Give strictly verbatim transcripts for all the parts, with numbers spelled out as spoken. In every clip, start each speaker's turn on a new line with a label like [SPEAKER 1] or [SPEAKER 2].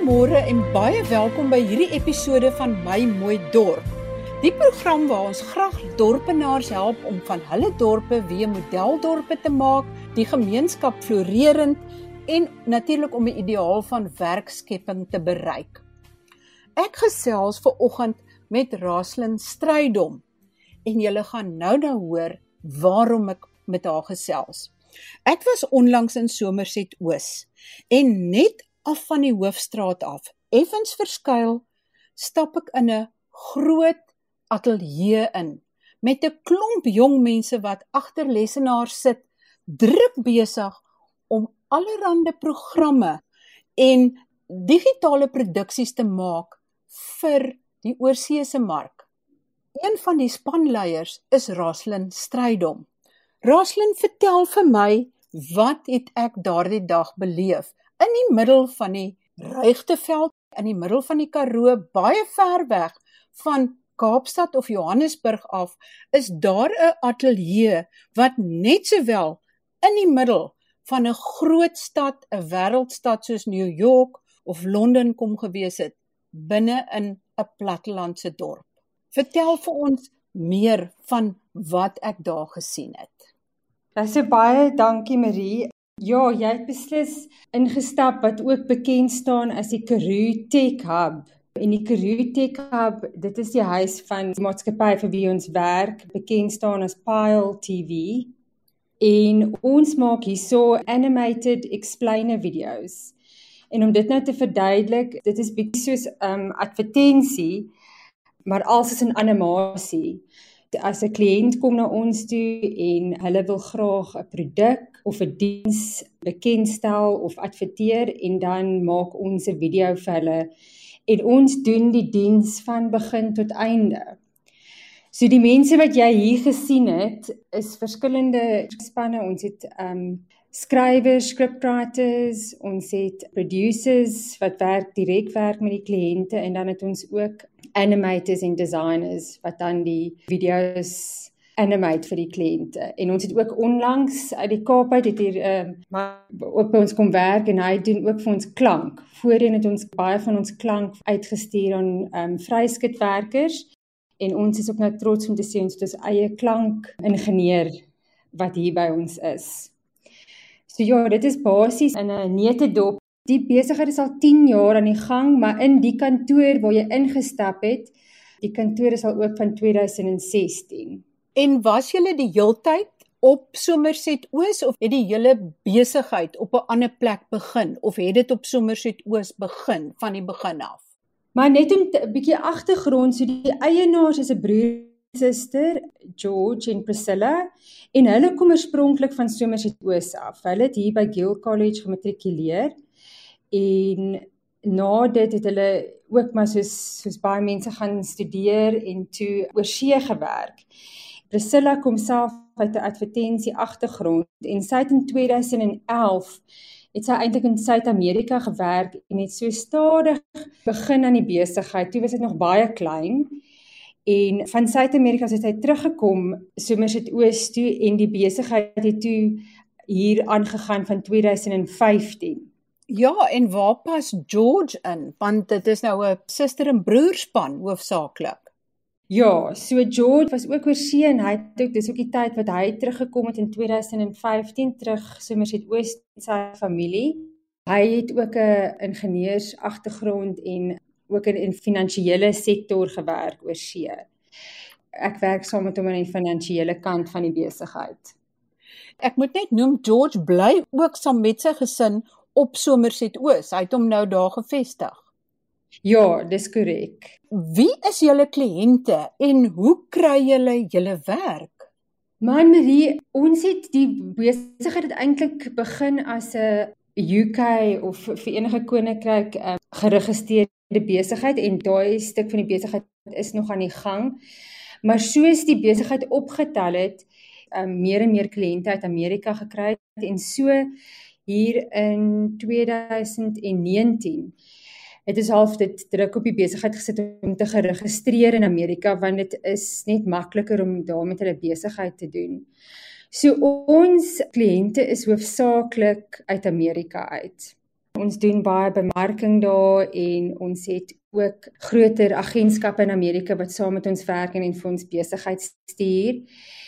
[SPEAKER 1] Goeiemôre en baie welkom by hierdie episode van My Mooi Dorp. Die program waar ons graag dorpenaars help om van hulle dorpe weer modeldorpe te maak, die gemeenskap florerend en natuurlik om die ideaal van werkskepping te bereik. Ek gesels vanoggend met Raslyn Strydom en julle gaan nou nou hoor waarom ek met haar gesels. Ek was onlangs in Somerset Oos en net af van die hoofstraat af, effens verskuil, stap ek in 'n groot ateljee in, met 'n klomp jong mense wat agter lesenaars sit, druk besig om allerhande programme en digitale produksies te maak vir die oorseese mark. Een van die spanleiers is Raslyn Strydom. Raslyn, vertel vir my, wat het ek daardie dag beleef? In die middel van die Ruigteveld, in die middel van die Karoo, baie ver weg van Kaapstad of Johannesburg af, is daar 'n ateljee wat net sowel in die middel van 'n groot stad, 'n wêreldstad soos New York of Londen kom gewees het, binne in 'n plattelandse dorp. Vertel vir ons meer van wat ek daar gesien het.
[SPEAKER 2] Dis so baie dankie Marie. Ja, jy het beslis ingestap wat ook bekend staan as die Karoo Tech Hub. En die Karoo Tech Hub, dit is die huis van die maatskappy vir wie ons werk, bekend staan as Pile T V. En ons maak hierso animated explainer videos. En om dit nou te verduidelik, dit is bietjie soos um, advertensie, maar alles is in animasie. As 'n kliënt kom na ons toe en hulle wil graag 'n produk of 'n diens bekendstel of adverteer en dan maak ons 'n video vir hulle en ons doen die diens van begin tot einde. So die mense wat jy hier gesien het is verskillende spanne. Ons het um, skrywers, scriptwriters, ons het producers wat werk direk werk met die kliënte en dan het ons ook animators en designers wat dan die video's animate vir die kliënte. En ons het ook onlangs uit die Kaap uit het hier uh, maar ook by ons kom werk en hy doen ook vir ons klank. Voorheen het ons baie van ons klank uitgestuur aan um, vryskutwerkers en ons is ook nou trots om te sê ons het ons eie klankingenieur wat hier by ons is. So ja, dit is basies in 'n neutedop. Die besigheid is al tien jaar aan die gang, maar in die kantoor waar jy ingestap het, die kantoor is al oop van twintig sestien.
[SPEAKER 1] En was julle die heeltyd op Somerset Oos of het die hele besigheid op 'n ander plek begin of het dit op Somerset Oos begin van die begin af?
[SPEAKER 2] Maar net om 'n bietjie agtergrond, so die eienaars is 'n broer en suster, George en Priscilla, en hulle kom oorspronklik van Somerset Oos af. Hulle het hier by Gill College gematrikuleer. En na dit het hulle ook maar soos, soos baie mense gaan studeer en toe oorsee gewerk. Priscilla kom self uit 'n advertensie agtergrond en sy het in twintig elf het sy eintlik in Suid-Amerika gewerk en het so stadig begin aan die besigheid. Toe was dit nog baie klein. En van Suid-Amerika het hy teruggekom Somerset Oos toe en die besigheid het toe hier aangegaan van twintig vyftien.
[SPEAKER 1] Ja, en waar pas George in? Want dit is nou 'n suster en broerspan hoofsaaklik.
[SPEAKER 2] Ja, so George was ook oorsee en hy het ook, dis ook die tyd wat hy teruggekom het in twintig vyftien, terug Somerset Oos met sy familie. Hy het ook 'n ingenieurs agtergrond en ook in die finansiële sektor gewerk oorsee. Ek werk saam met hom aan die finansiële kant van die besigheid.
[SPEAKER 1] Ek moet net noem, George bly ook saam met sy gesin op Somerset Oos. Hy het hom nou daar gevestig.
[SPEAKER 2] Ja, dis korrek.
[SPEAKER 1] Wie is julle kliënte en hoe kry julle julle werk?
[SPEAKER 2] Man Marie, ons het die besigheid het eintlik begin as 'n U K of Verenigde Koninkryk um, geregistreerde besigheid en daai stuk van die besigheid is nog aan die gang. Maar soos die besigheid opgetel het, um, meer en meer kliënte uit Amerika gekry het en so hier in twintig negentien het is half dit druk op die besigheid gesit om te geregistreer in Amerika, want dit is net makliker om daar met hulle besigheid te doen. So ons kliënte is hoofsaaklik uit Amerika uit. Ons doen baie bemarking daar en ons het ook groter agentskappe in Amerika wat saam met ons werk en vir ons besigheid stuur.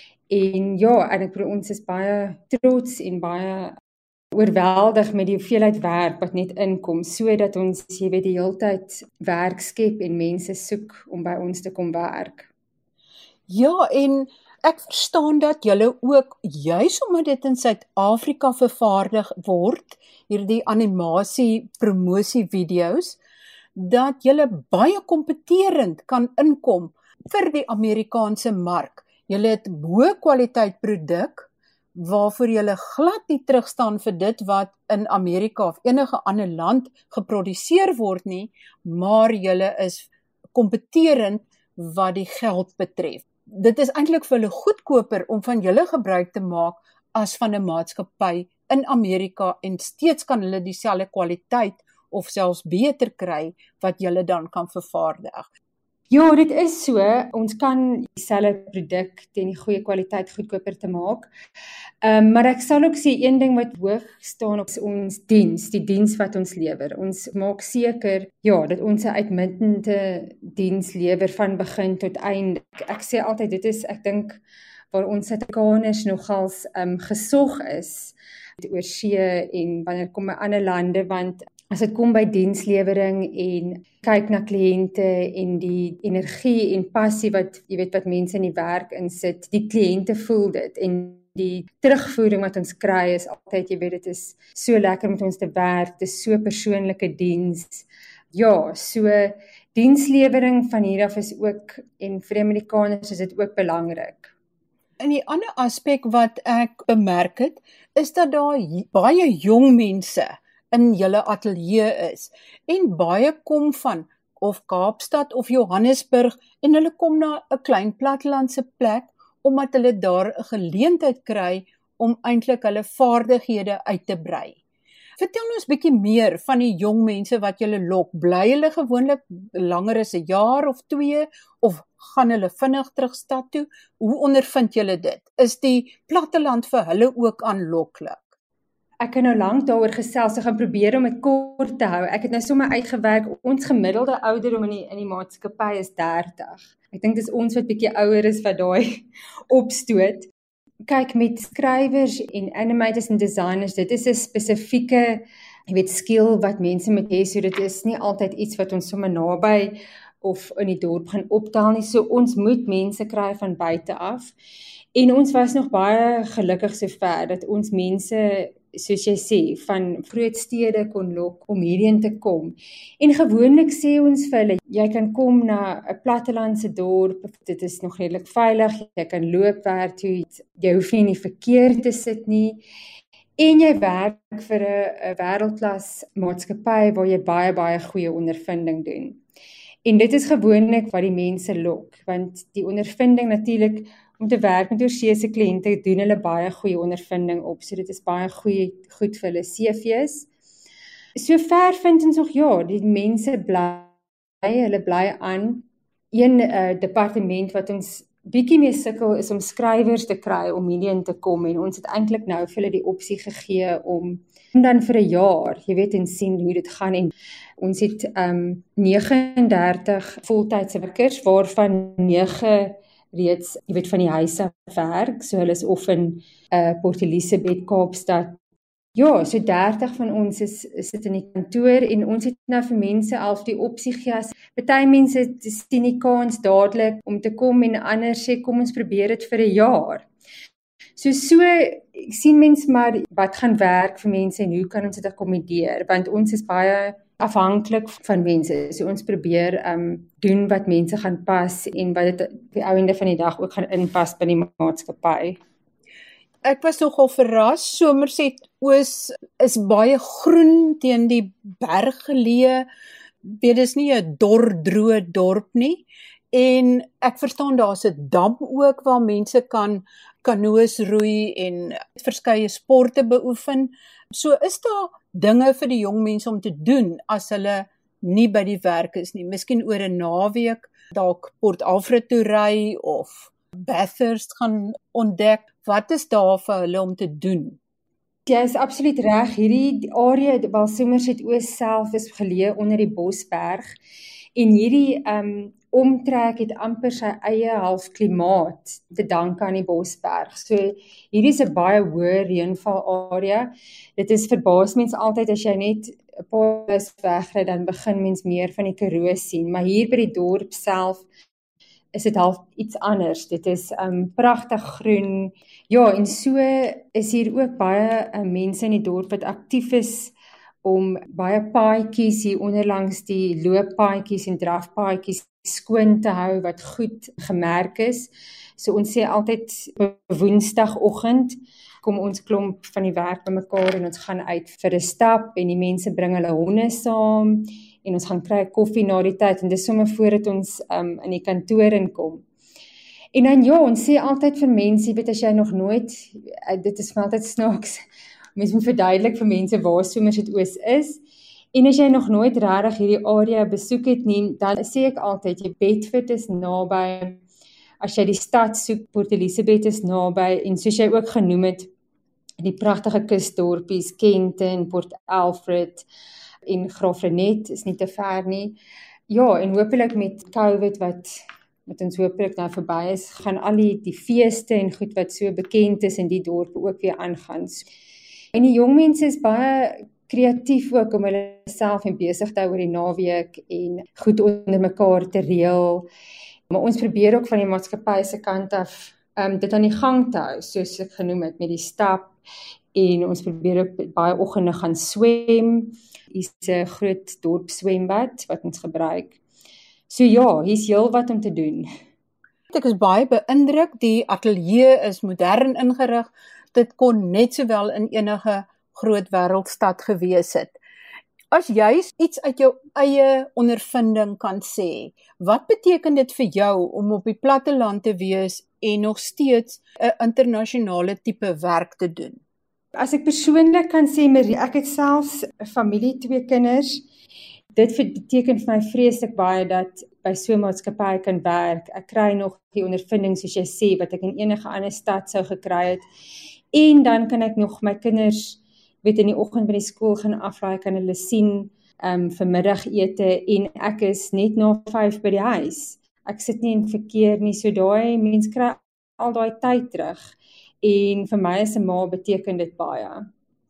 [SPEAKER 2] En ja, en ek bedoel, ons is baie trots en baie oorweldig met die hoeveelheid werk wat net inkom, sodat ons, jy weet, die hele tyd werk skep en mense soek om by ons te kom werk.
[SPEAKER 1] Ja, en ek verstaan dat julle ook, juis omdat dit in Suid-Afrika vervaardig word, hierdie animasie promosie video's, dat julle baie kompeterend kan inkom vir die Amerikaanse mark. Julle het hoë kwaliteit produk, waarvoor julle glad nie terugstaan vir dit wat in Amerika of enige ander land geproduseer word nie, maar julle is kompeterend wat die geld betref. Dit is eintlik vir hulle goedkoper om van julle gebruik te maak as van 'n maatskappy in Amerika en steeds kan hulle dieselfde kwaliteit of selfs beter kry wat julle dan kan vervaardig.
[SPEAKER 2] Ja, dit is so. Ons kan dieselfde produk teen die goeie kwaliteit goedkoper te maak. Um, maar ek sal ook sê een ding wat hoog staan op ons diens, die diens wat ons lewer. Ons maak seker, ja, dat ons 'n uitmuntende diens lewer van begin tot einde. Ek sê altyd, dit is, ek dink, waar ons Suid-Afrikaners nogals um, gesog is, oor see en wanneer kom by ander lande, want as dit kom by dienslewering en kyk na kliënte en die energie en passie wat, jy weet, wat mense in die werk insit, die kliënte voel dit en die terugvoering wat ons kry is altyd, jy weet, dit is so lekker met ons te werk, dit is so persoonlike diens. Ja, so dienslewering van hier af is ook, en vir die Amerikaners is dit ook belangrik.
[SPEAKER 1] En die ander aspek wat ek bemerk het, is dat daar baie jong mense in julle ateljee is, en baie kom van of Kaapstad of Johannesburg, en hulle kom na 'n klein plattelandse plek, omdat hulle daar 'n geleentheid kry om eintlik hulle vaardighede uit te brei. Vertel ons bietjie meer van die jong mense wat julle lok. Bly hulle gewoonlik langer as 'n jaar of twee, of gaan hulle vinnig terug stad toe? Hoe ondervind julle dit? Is die platteland vir hulle ook aanloklik?
[SPEAKER 2] Ek het nou lank daaroor gesels, ek gaan probeer om dit kort te hou. Ek het nou sommer uitgewerk, ons gemiddelde ouderdom in die, in die maatskappy is dertig. Ek dink dis ons wat bietjie ouer is wat daai opstoot. Kyk, met skrywers en animators en designers, dit is 'n spesifieke, jy weet, skill wat mense moet hê, so dit is nie altyd iets wat ons sommer naby of in die dorp gaan optel nie, so ons moet mense kry van buite af. En ons was nog baie gelukkig sover dat ons mense, soos jy sê, van groot stede kon lok om hierheen te kom. En gewoonlik sê ons vir hulle, jy kan kom na 'n plattelandse dorp, dit is nog redelik veilig, jy kan loop werk toe, jy hoef nie in die verkeer te sit nie, en jy werk vir 'n wêreldklas maatskappy waar jy baie, baie goeie ondervinding doen. En dit is gewoonlik wat die mense lok, want die ondervinding natuurlik, om te werk met oorseese kliënte doen hulle baie goeie ondervinding op, so dit is baie goeie, goed vir hulle C V's. So ver vind ons nog, ja, die mense bly, hulle bly aan. Een uh, departement wat ons bietjie mee sukkel is om skrywers te kry om hierheen te kom, en ons het eintlik nou vir hulle die opsie gegee om, om dan vir 'n jaar, jy weet, en sien hoe dit gaan, en ons het um, negenendertig voltydse werkers, waarvan nege reeds, jy weet, van die huis af werk, so hulle is of in uh, Port Elizabeth, Kaapstad. Ja, so dertig van ons is, is sit in die kantoor, en ons het nou vir mense al die opsie gegee, party mense sien die kans dadelik om te kom, en ander sê, kom ons probeer dit vir 'n jaar. So, so sien mens maar wat gaan werk vir mense, en hoe kan ons dit akkommodeer, want ons is baie afhanklik van mense, so ons probeer um, doen wat mense gaan pas, en wat dit op die ou einde van die dag ook gaan inpas by die maatskappy.
[SPEAKER 1] Ek was nogal verras, Somerset Oos is baie groen teen die berg geleë, dit is nie 'n dor, droë dorp nie, en ek verstaan daar's 'n dam ook waar mense kan kanoes roei en verskeie sporte beoefen. So is daar dinge vir die jong mense om te doen as hulle nie by die werk is nie. Miskien oor 'n naweek dalk Port Alfred toe ry of Bathurst gaan ontdek. Wat is daar vir hulle om te doen?
[SPEAKER 2] Jy is absoluut reg. Hierdie area waar Somerset Oos self is geleë onder die Bosberg en hierdie um, omtrek het amper sy eie half klimaat te danke aan die Bosberg. So hierdie is 'n baie hoë reënval area. Dit is verbaas mens altyd as jy net 'n paar dae wegry, dan begin mens meer van die Karoo sien, maar hier by die dorp self is dit half iets anders. Dit is um, pragtig groen. Ja, en so is hier ook baie um, mense in die dorp wat aktief is om baie paadjies hier onderlangs die looppaadjies en drafpaadjies skoon te hou wat goed gemerk is. So ons sê altyd Woensdagoggend kom ons klomp van die werk bymekaar en ons gaan uit vir 'n stap en die mense bring hulle honde saam en ons gaan kry koffie na die tyd en dis sommer voordat ons um, in die kantoor inkom. En dan ja, ons sê altyd vir mense, jy weet as jy nog nooit, dit is vir altyd snaaks, mens moet verduidelik vir mense waar Somerset Oos is, en as jy nog nooit regtig hierdie area besoek het nie, dan sê ek altyd, jy Bedford is naby, as jy die stad soek, Port Elizabeth is naby, en soos jy ook genoem het, die pragtige kusdorpies, Kenton, Port Alfred, en Graafrenet is nie te ver nie. Ja, en hopelik met COVID wat met ons hopelik nou verby is, gaan al die, die feeste en goed wat so bekend is in die dorp ook weer aangaan. En die jong mense is baie kreatief ook om hulle self en besig te hou oor die naweek en goed onder mekaar te reël. Maar ons probeer ook van die maatskappy se kant af um, dit aan die gang te hou, soos ek genoem het met die stap, en ons probeer ook baie oggende gaan swem. Hier is 'n groot dorp swembad wat ons gebruik. So ja, hier's heel wat om te doen.
[SPEAKER 1] Ek is baie beïndruk, die ateljee is modern ingerig, dit kon net sowel in enige groot wêreldstad gewees het. As jy iets uit jou eie ondervinding kan sê, wat beteken dit vir jou om op die platteland te wees en nog steeds 'n internasionale tipe werk te doen?
[SPEAKER 2] As ek persoonlik kan sê, Marie, ek het selfs 'n familie, twee kinders. Dit beteken vir my vreeslik baie dat by so 'n maatskappy kan werk. Ek kry nog die ondervinding, soos jy sê, wat ek in enige ander stad sou gekry het. En dan kan ek nog my kinders, weet in die oggend by die skool gaan aflaai, kan hulle sien um, vir middagete, en ek is net na vyf by die huis. Ek sit nie in verkeer nie, so daai mens kry al daai tyd terug. En vir my as 'n ma beteken dit baie.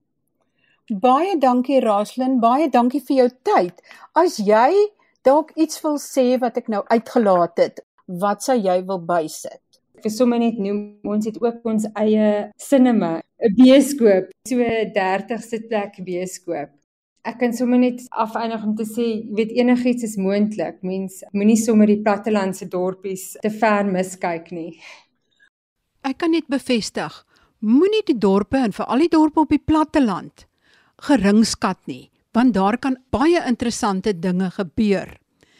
[SPEAKER 1] Baie dankie Raslyn, baie dankie vir jou tyd. As jy dalk iets wil sê wat ek nou uitgelaat het, wat sou jy wil bysit?
[SPEAKER 2] Ek wil sommer net noem, ons het ook ons eie cinema, 'n bioskoop, so 'n dertig sitplek bioskoop. Ek kan sommer net afeindig om te sê, jy weet enigiets is moontlik. Mens moenie sommer die plattelandse dorpies te ver miskyk nie.
[SPEAKER 1] Ek kan net bevestig, moenie die dorpe en veral die dorpe op die platteland geringskat nie, want daar kan baie interessante dinge gebeur.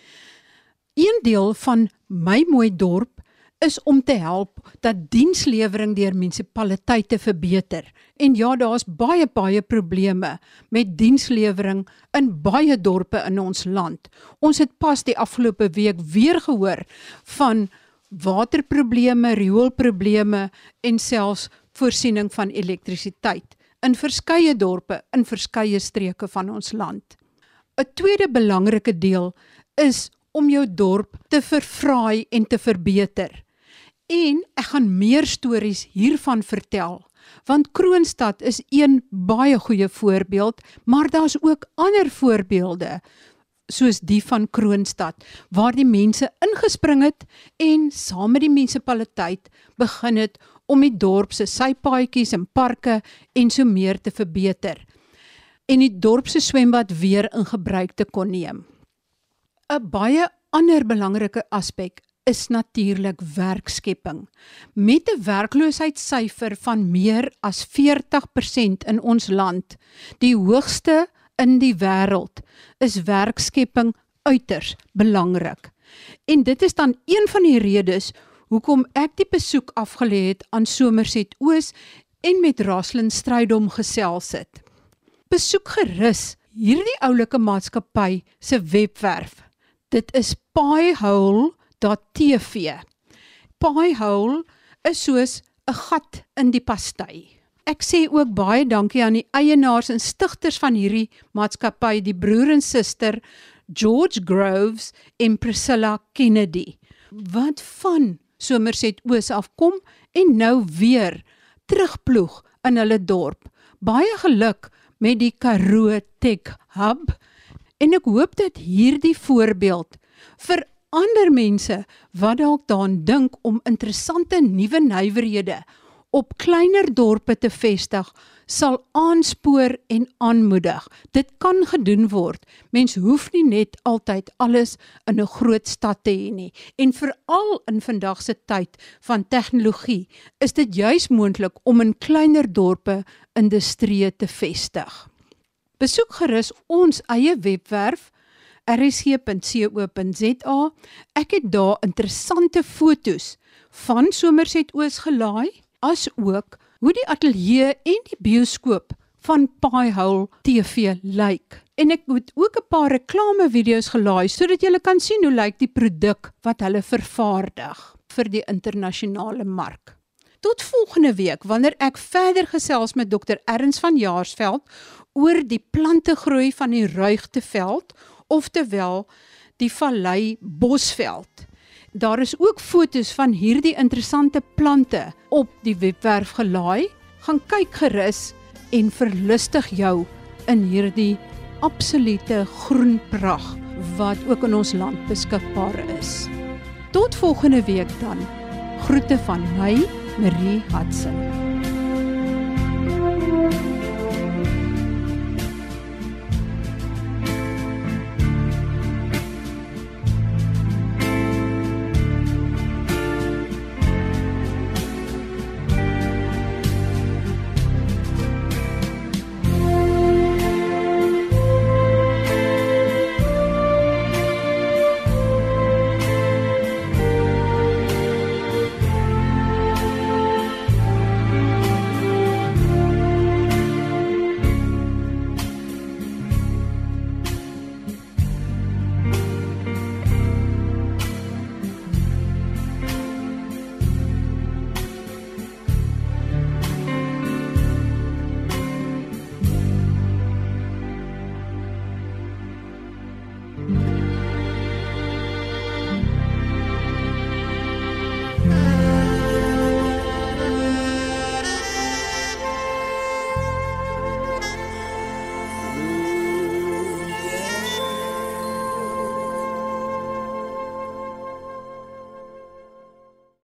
[SPEAKER 1] Een deel van My Mooi Dorp is om te help dat dienslewering deur munisipaliteite verbeter. En ja, daar's baie baie probleme met dienslewering in baie dorpe in ons land. Ons het pas die afgelope week weer gehoor van waterprobleme, rioolprobleme en selfs voorsiening van elektrisiteit in verskeie dorpe, in verskeie streke van ons land. 'n Tweede belangrike deel is om jou dorp te verfraai en te verbeter. En ek gaan meer stories hiervan vertel, want Kroonstad is een baie goeie voorbeeld, maar daar's ook ander voorbeelde, soos die van Kroonstad, waar die mense ingespring het en saam met die munisipaliteit begin het om die dorp se sypaadjies en parke en so meer te verbeter en die dorp se swembad weer in gebruik te kon neem. 'n Baie ander belangrike aspek is natuurlik werkskepping. Met 'n werkloosheidssyfer van meer as veertig persent in ons land, die hoogste in die wêreld, is werkskepping uiters belangrik. En dit is dan een van die redes hoekom ek die besoek afgelê het aan Somerset Oos en met Raslyn Strydom gesels het. Besoek gerus hierdie oulike maatskappy se webwerf. Dit is piehole dot t v. Piehole is soos 'n gat in die pastei. Ek sê ook baie dankie aan die eienaars en stigters van hierdie maatskappy, die broer en suster George Groves en Priscilla Kennedy, wat van Somerset Oos afkom en nou weer terugploeg in hulle dorp. Baie geluk met die Karoo Tech Hub en ek hoop dat hierdie voorbeeld vir ander mense wat dalk daaraan dink om interessante nuwe nywerhede op kleiner dorpe te vestig, sal aanspoor en aanmoedig. Dit kan gedoen word. Mens hoef nie net altyd alles in 'n groot stad te hê nie. En veral in vandag se tyd van tegnologie, is dit juis moontlik om in kleiner dorpe industrieë te vestig. Besoek gerus ons eie webwerf r s g punt co punt z a. Ek het daar interessante foto's van Somerset Oos gelaai, as ook hoe die ateljee en die bioskoop van Piehole T V lyk. En ek het ook 'n paar reklame video's gelaai, sodat julle kan sien hoe lyk die produk wat hulle vervaardig vir die internasionale mark. Tot volgende week, wanneer ek verder gesels met dokter Ernst van Jaarsveld oor die plantegroei van die Ruigteveld, oftewel die Vallei Bosveld. Daar is ook foto's van hierdie interessante plante op die webwerf gelaai. Gaan kyk gerus en verlustig jou in hierdie absolute groenpragt wat ook in ons land beskikbaar is. Tot volgende week dan. Groete van my, Marie Hudson.